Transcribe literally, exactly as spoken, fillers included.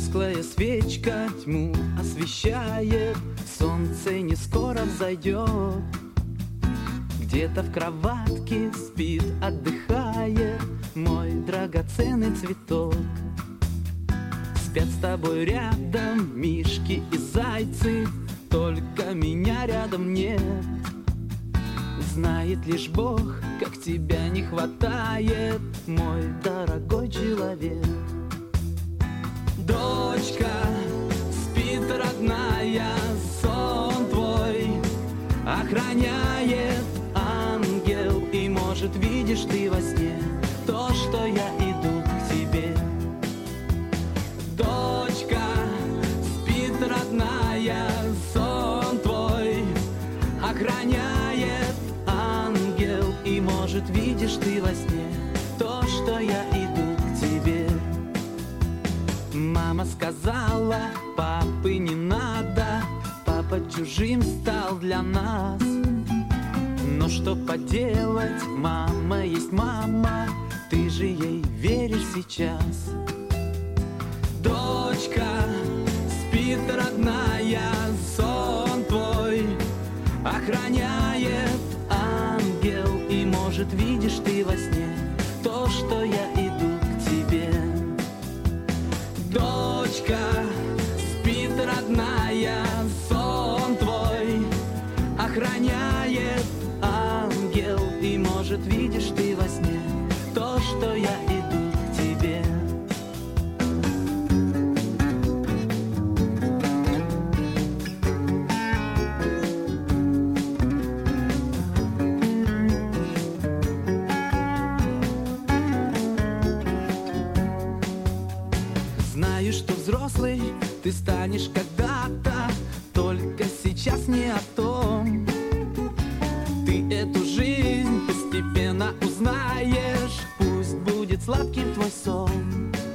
Тусклая свечка тьму освещает, солнце не скоро взойдет. Где-то в кроватке спит, отдыхает мой драгоценный цветок. Спят с тобой рядом мишки и зайцы, только меня рядом нет. Знает лишь Бог, как тебя не хватает, мой дорогой человек. Дочка, спит родная, сон твой охраняет ангел, и может видишь ты во сне то, что я иду к тебе. Дочка, спит родная, сон твой охраняет ангел, и может видишь ты во сне то, что я иду к тебе. Мама сказала, папы не надо, папа чужим стал для нас. Но что поделать, мама есть мама, ты же ей веришь сейчас. Дочка, спит родная, сон твой охраняет ангел, и может видишь ты во сне то, что я иду к тебе. Дочка, спит родная, сон твой охраняет ангел, и может видишь ты во сне то, что я иду к тебе. Знаю, что взрослый ты станешь когда-то, только сейчас не о том. Ты эту жизнь постепенно узнаешь, пусть будет сладким твой сон.